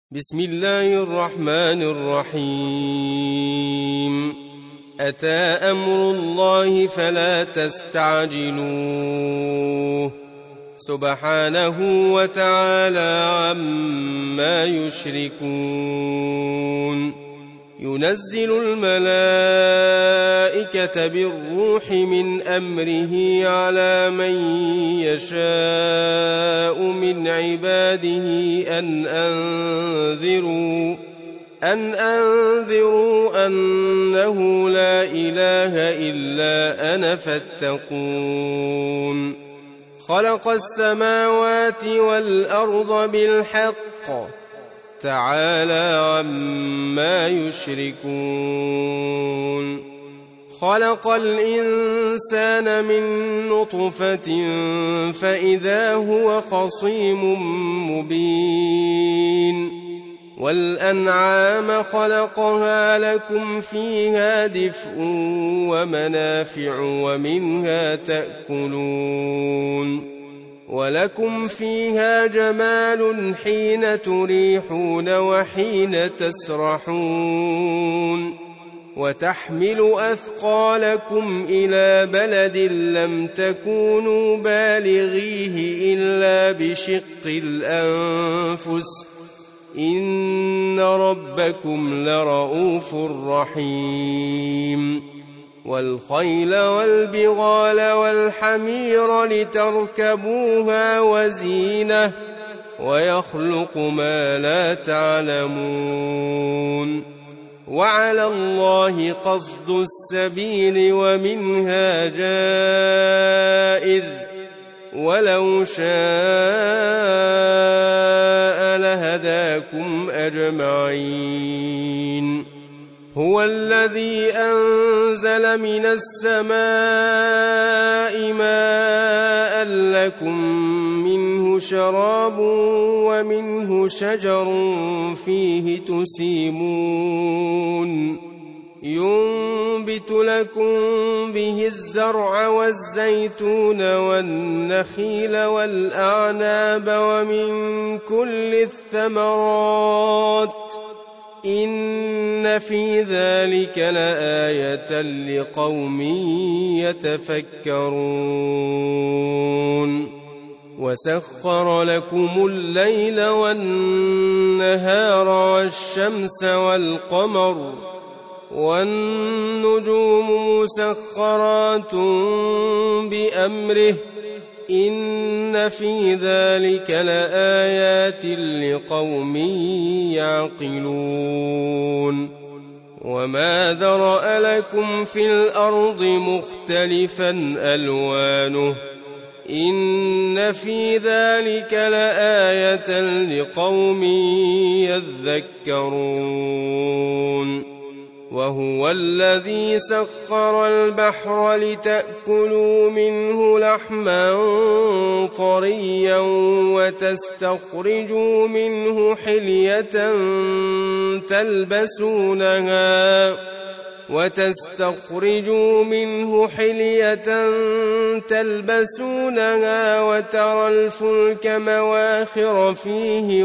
بسم الله الرحمن الرحيم أتى أمر الله فلا تستعجلوه سبحانه وتعالى عما يشركون ينزل الملائكة بالروح من أمره على من يشاء من عباده أن أنذروا أنه لا إله إلا أنا فاتقون خلق السماوات والأرض بالحق تعالى عما يشركون خلق الإنسان من نطفة فإذا هو خصيم مبين والأنعام خلقها لكم فيها دفء ومنافع ومنها تأكلون ولكم فيها جمال حين تريحون وحين تسرحون وتحمل أثقالكم إلى بلد لم تكونوا بالغيه إلا بشق الأنفس إن ربكم لرؤوف رحيم والخيل والبغال والحمير لتركبوها وزينة ويخلق ما لا تعلمون وعلى الله قصد السبيل ومنها جائر ولو شاء لهداكم أجمعين هو الذي أنزل من السماء ماء لكم منه شراب ومنه شجر فيه تسيمون ينبت لكم به الزرع والزيتون والنخيل والأعناب ومن كل الثمرات إن في ذلك لآية لقوم يتفكرون وسخر لكم الليل والنهار والشمس والقمر والنجوم مسخرات بأمره إن في ذلك لآيات لقوم يعقلون وما ذرأ لكم في الأرض مختلفا ألوانه إن في ذلك لآية لقوم يذكرون وهو الذي سخر البحر لتأكلوا منه لحما طريا وتستخرجوا منه حلية تلبسونها وترى الفلك مواخر فيه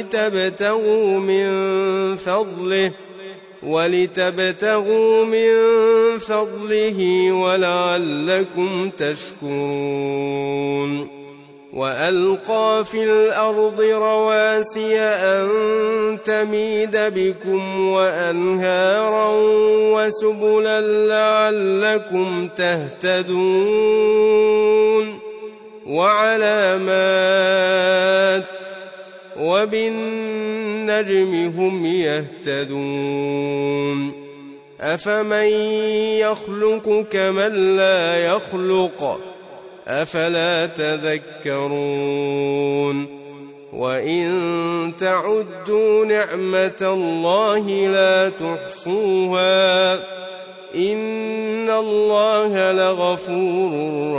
ولتبتغوا من فضله ولعلكم تشكرون وألقى في الأرض رواسي أن تميد بكم وأنهارا وسبلا لعلكم تهتدون وعلامات وبالنجم هم يهتدون أفمن يخلق كمن لا يخلق أفلا تذكرون وإن تعدوا نعمة الله لا تحصوها إن الله لغفور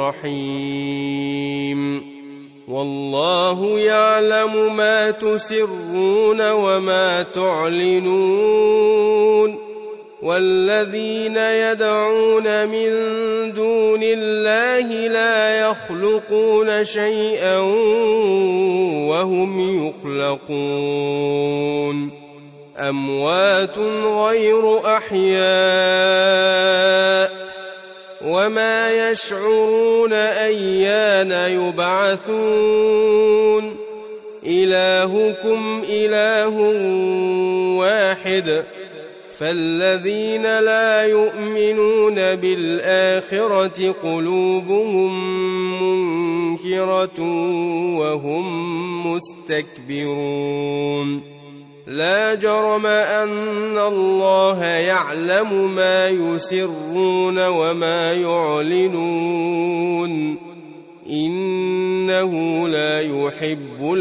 رحيم والله يعلم ما تسرون وما تعلنون والذين يدعون من دون الله لا يخلقون شيئا وهم يخلقون أموات غير أحياء وما يشعرون أيان يبعثون إلهكم إله واحد فالذين لا يؤمنون بالآخرة قلوبهم منكرة وهم مستكبرون لا جرم أن الله يعلم ما يسرون وما يعلنون إنه لا يحب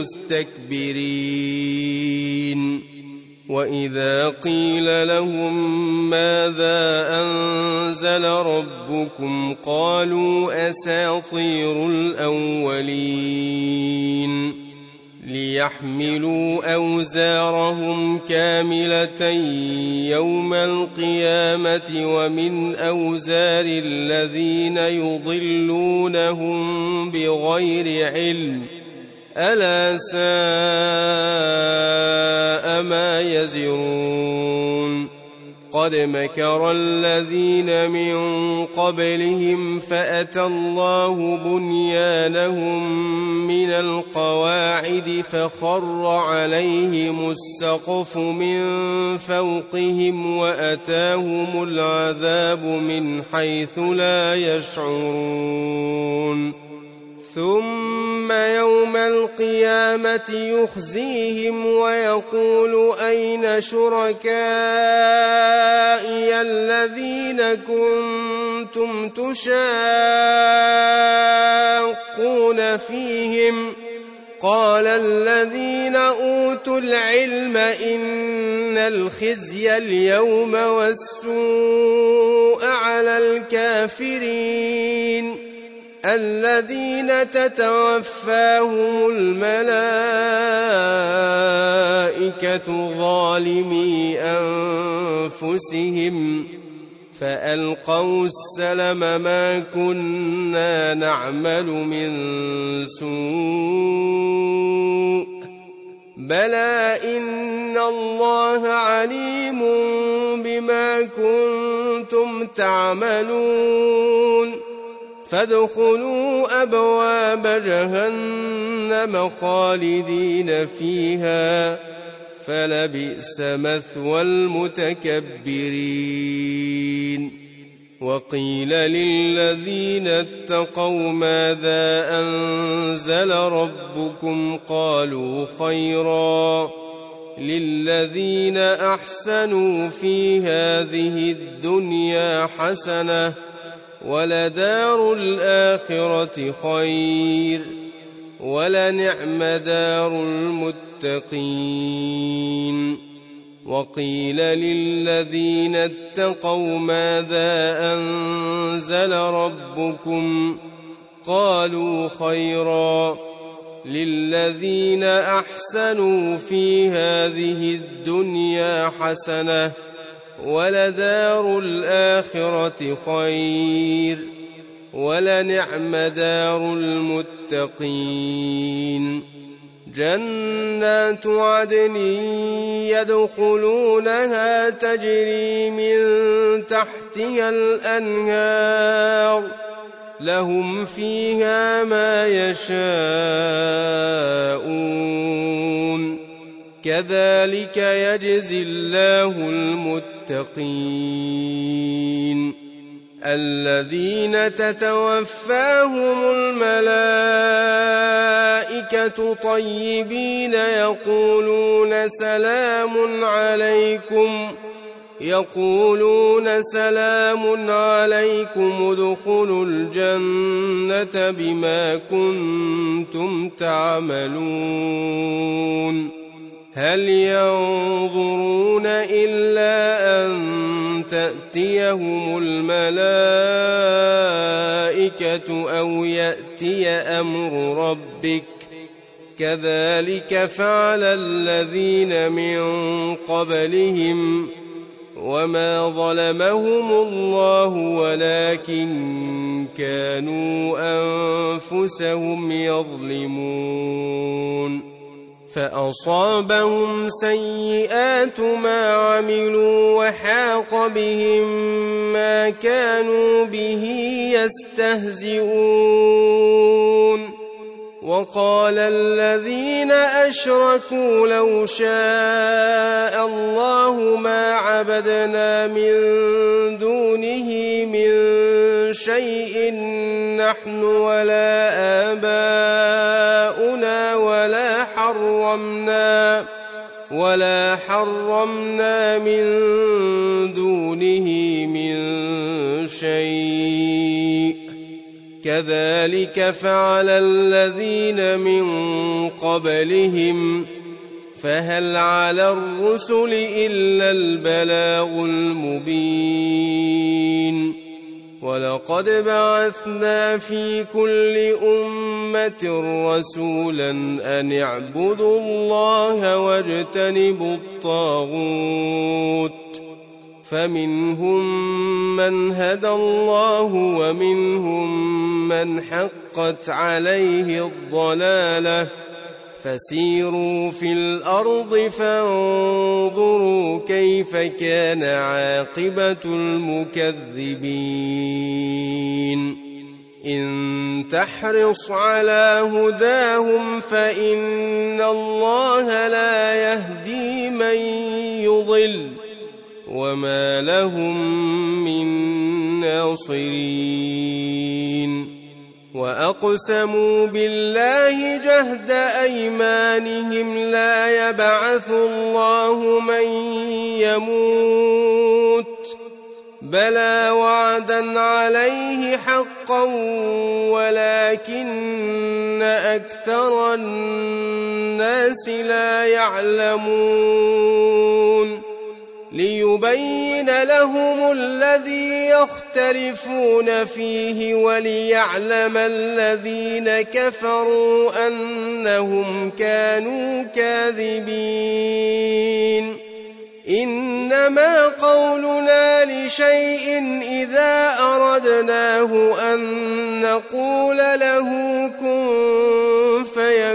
المستكبرين وإذا قيل لهم ماذا أنزل ربكم قالوا أساطير الأولين ليحملوا أوزارهم كاملة يوم القيامة ومن أوزار الذين يضلونهم بغير علم ألا ساء ما يزرون قد مكر الذين من قبلهم فأتى الله بنيانهم من القواعد فخر عليهم السقف من فوقهم وأتاهم العذاب من حيث لا يشعرون ثم يوم القيامة يخزيهم ويقول أين شركائي الذين كنتم تشاقون فيهم قال الذين أوتوا العلم إن الخزي اليوم والسوء على الكافرين الذين تتوفاهم الملائكة ظالمي أنفسهم فألقوا السلم ما كنا نعمل من سوء بلى إن الله عليم بما كنتم تعملون فادخلوا أبواب جهنم خالدين فيها فلبئس مثوى المتكبرين وقيل للذين اتقوا ماذا أنزل ربكم قالوا خيرا للذين أحسنوا في هذه الدنيا حسنة ولدار الآخرة خير ولنعم دار المتقين وقيل للذين اتقوا ماذا أنزل ربكم قالوا خيرا للذين أحسنوا في هذه الدنيا حسنة ولدار الآخرة خير ولنعم دار المتقين جنات عدن يدخلونها تجري من تحتها الأنهار لهم فيها ما يشاءون كذلك يجزي الله المتقين الذين تتوفاهم الملائكة طيبين يقولون سلام عليكم ادخلوا الجنة بما كنتم تعملون هل ينظرون إلا أن تأتيهم الملائكة أو يأتي أمر ربك كذلك فعل الذين من قبلهم وما ظلمهم الله ولكن كانوا أنفسهم يظلمون فأصابهم سيئات ما عملوا وحاق بهم ما كانوا به يستهزئون وقال الذين أشركوا لو شاء الله ما عبدنا من دونه من شيء نحن ولا آباؤنا ولا حرمنا من دونه من شيء كذلك فعل الذين من قبلهم فهل على الرسل إلا البلاغ المبين ولقد بعثنا في كل أمة رسولا أن اعبدوا الله واجتنبوا الطاغوت فمنهم من هدى الله ومنهم من حقت عليه الضلالة فسيروا في الأرض فانظروا كيف كان عاقبة المكذبين إن تحرص على هداهم فإن الله لا يهدي من يضل وما لهم من ناصرين وأقسموا بالله جهد أيمانهم لا يبعث الله من يموت بلى وعدا عليه حقا ولكن أكثر الناس لا يعلمون ليبين لهم الذي يختلفون فيه وليعلم الذين كفروا أنهم كانوا كاذبين إنما قولنا لشيء إذا أردناه أن نقول له كن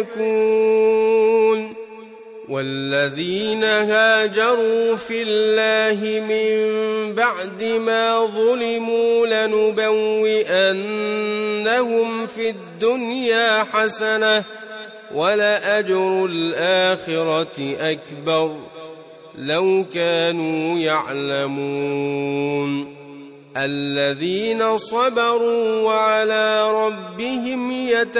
فيكون والذين هاجروا في الله من بعد ما ظلموا لنبوئنهم في الدنيا حسنة ولأجر الآخرة أكبر لو كانوا يعلمون الذين صبروا وعلى ربهم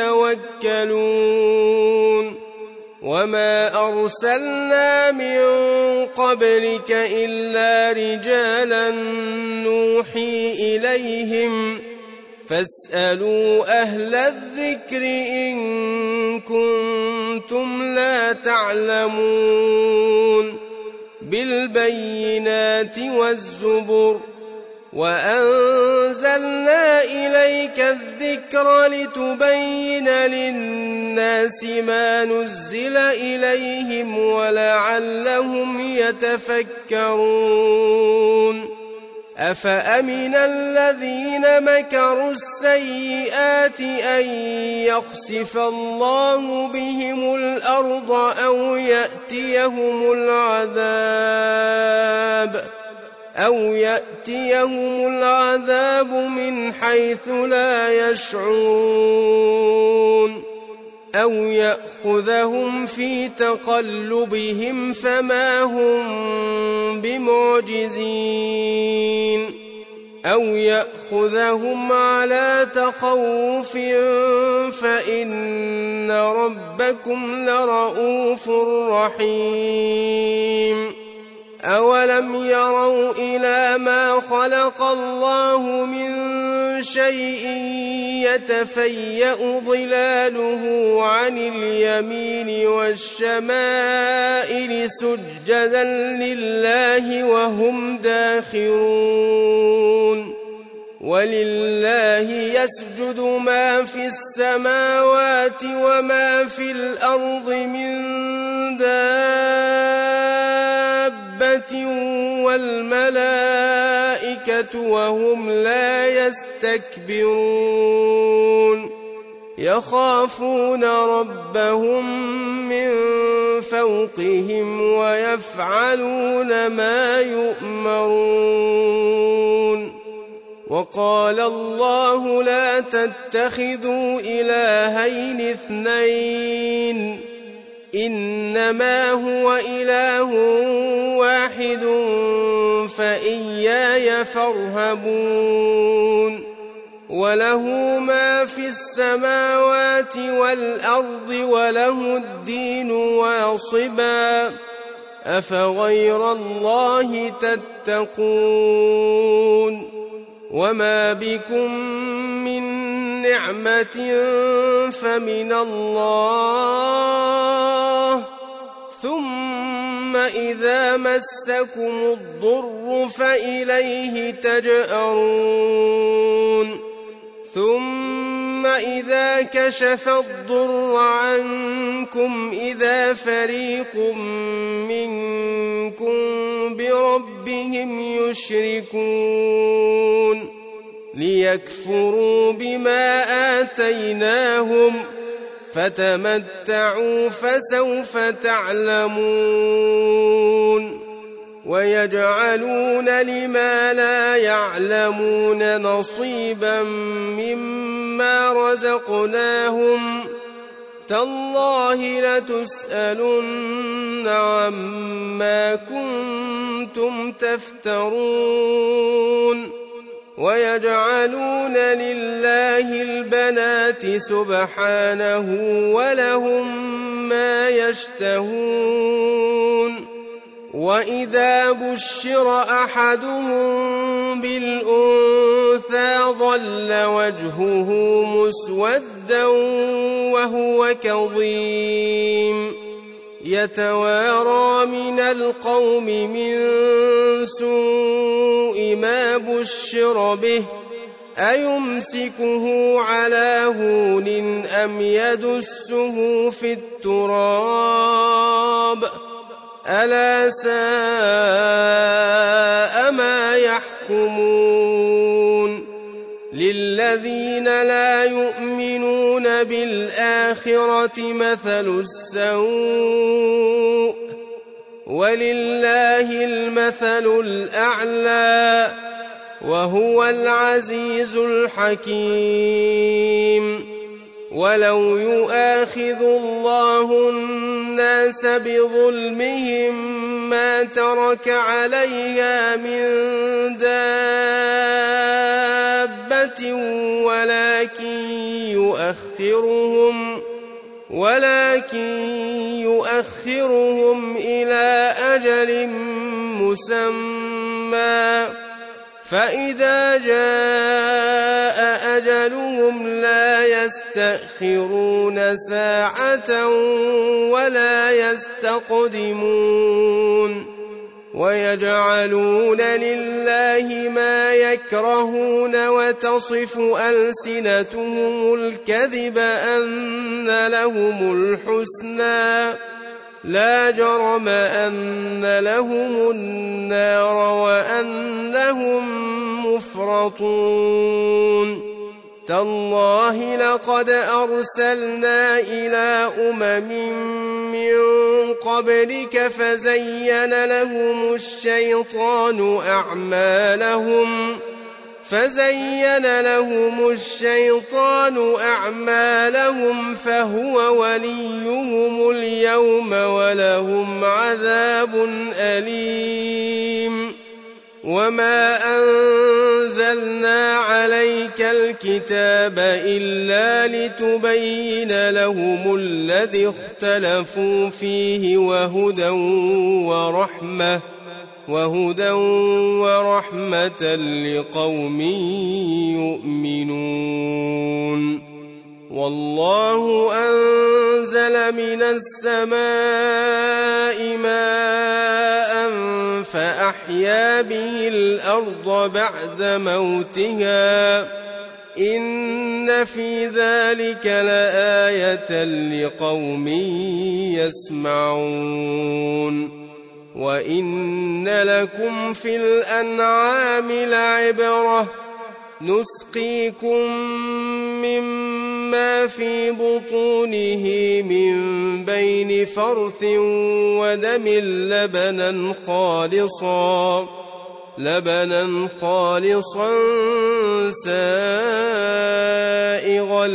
يتوكلون وما أرسلنا من قبلك إلا رجالا نوحي إليهم فاسألوا أهل الذكر إن كنتم لا تعلمون بالبينات والزبر وأنزلنا إليك الذكر لتبين للناس ما نزل إليهم ولعلهم يتفكرون أفأمن الذين مكروا السيئات أن يخسف الله بهم الأرض أو يأتيهم العذاب من حيث لا يشعرون أو يأخذهم في تقلبهم فما هم بمعجزين أو يأخذهم على تخوف فإن ربكم لرؤوف رحيم أولم يروا إلى ما خلق الله من شيء يتفيأ ظلاله عن اليمين والشمائل سجدا لله وهم داخرون ولله يسجد ما في السماوات وما في الأرض من دابة والملائكة وهم لا يستكبرون يخافون ربهم من فوقهم ويفعلون ما يؤمرون. وقال الله لا تتخذوا إلهين اثنين إنما هو إله واحد فإياي فارهبون. وله ما في السماوات والأرض وله الدين واصبا أفغير الله تتقون. وما بكم من نعمة فمن الله ثم إذا مسكم الضر فإليه تجأرون. ثم إذا كشف الضر عنكم إذا فريق منكم بربهم يشركون ليكفروا بما آتيناهم فتمتعوا فسوف تعلمون. ويجعلون لما لا يعلمون نصيبا مما رزقناهم تالله لتسألن عما كنتم تفترون. ويجعلون لله البنات سبحانه ولهم ما يشتهون. وإذا بشر أحدهم بالأنثى ظل وجهه مسودا وهو كظيم يتوارى من القوم من سوء ما بشر به أيمسكه على هون أم يدسه في التراب ألا ساء ما يحكمون. للذين لا يؤمنون بالآخرة مثل السوء ولله المثل الأعلى وهو العزيز الحكيم. ولو يؤاخذ الله الناس بظلمهم ما ترك عليها من دابة ولكن يؤخرهم إلى أجل مسمى فإذا جاء أجلهم لا يستأخرون ساعة ولا يستقدمون. ويجعلون لله ما يكرهون وتصف ألسنتهم الكذب أن لهم الحسنى لا جرم أن لهم النار وأنهم مفرطون. تالله لقد أرسلنا إلى أمم من قبلك فزين لهم الشيطان أعمالهم فهو وليهم اليوم ولهم عذاب أليم. وما أنزلنا عليك الكتاب إلا لتبين لهم الذي اختلفوا فيه وهدى ورحمة لقوم يؤمنون. والله أنزل من السماء ماء فأحيا به الأرض بعد موتها إن في ذلك لآية لقوم يسمعون. وإن لكم في الأنعام لعبرة نسقيكم مما ما في بطونه من بين فرث ودم لبنا خالصا سائغا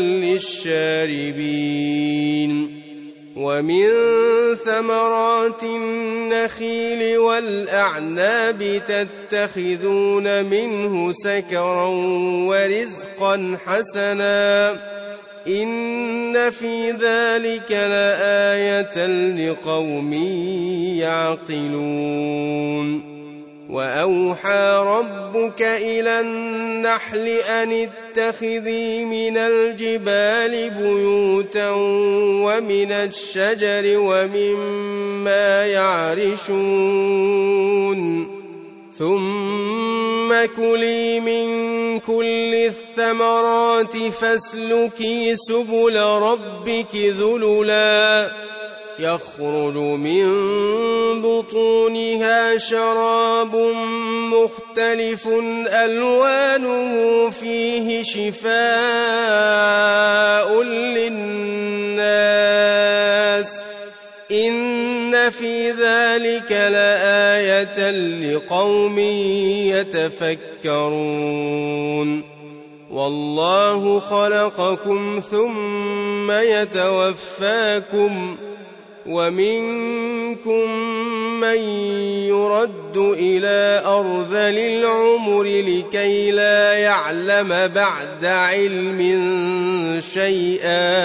للشاربين ومن ثمرات النخيل والأعناب تتخذون منه سكرا ورزقا حسنا إن في ذلك لآية لقوم يعقلون وأوحى ربك إلى النحل أن اتخذي من الجبال بيوتا ومن الشجر ومما يعرشون ثم كلي من كل الثمرات فاسلكي سبل ربك ذللا يخرج من بطونها شراب مختلف ألوانه فيه شفاء للناس إن في ذلك لآية لقوم يتفكرون والله خلقكم ثم يتوفاكم ومنكم من يرد إلى أرذل العمر لكي لا يعلم بعد علم شيئا